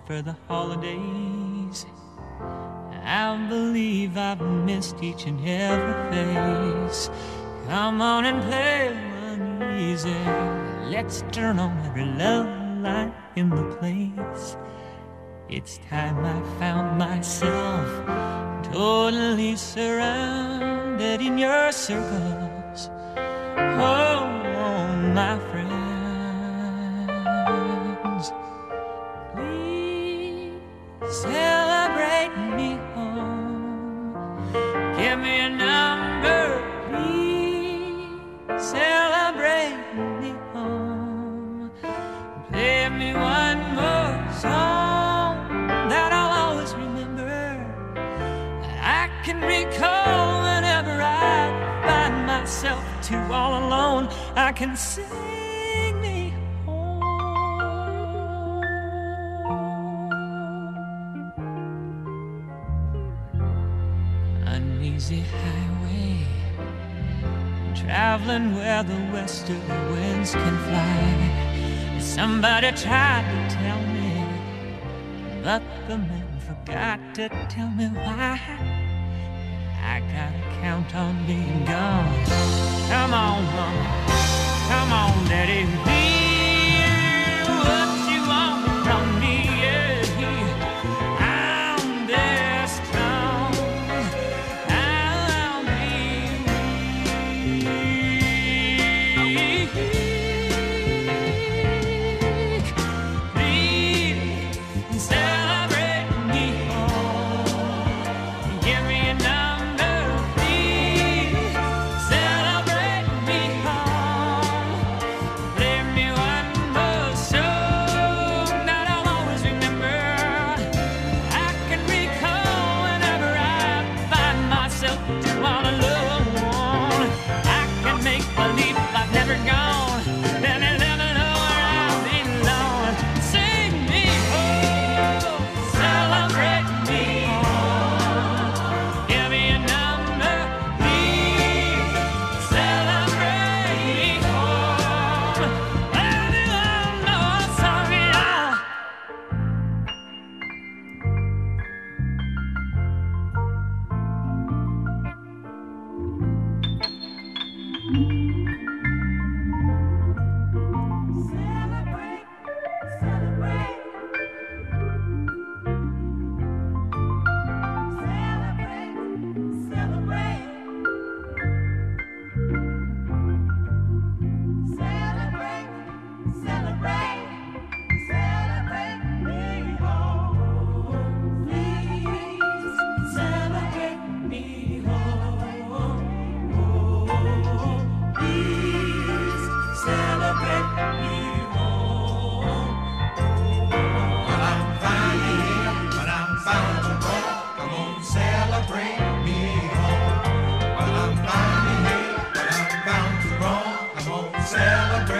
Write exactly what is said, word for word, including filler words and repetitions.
for the holidays. I believe I've missed each and every face. Come on and play uneasy. Let's turn on every love light in the place. It's time I found myself totally surrounded in your circles. Oh, my friends, please celebrate me home. Give me a number, please celebrate me home. Play me one more song that I'll always remember. I can recall whenever I find myself too all alone. I can sing me home. Uneasy highway, traveling where the westerly winds can fly. Somebody tried to tell me, but the man forgot to tell me why. I gotta count on being gone. Come on, mama, come on, daddy, be what you want from me. Yeah. I'm this strong, I'll be weak. Please celebrate me home. Give me a number, please celebrate me home. Play me one more song that I'll always remember. I can recall whenever I find myself too all alone. I can make believe I've never gone, then I'll never know where I belong. Sing me home, celebrate me home. Give me a number, please celebrate me home. Everyone knows sorry. Celebrate, celebrate, celebrate, celebrate, celebrate, celebrate, celebrate me home. Please celebrate me home. Please celebrate me home. But I'm finally here, but I'm bound to go. Come on, celebrate me home. But I'm finally here, but I'm bound to roam. Come on, celebrate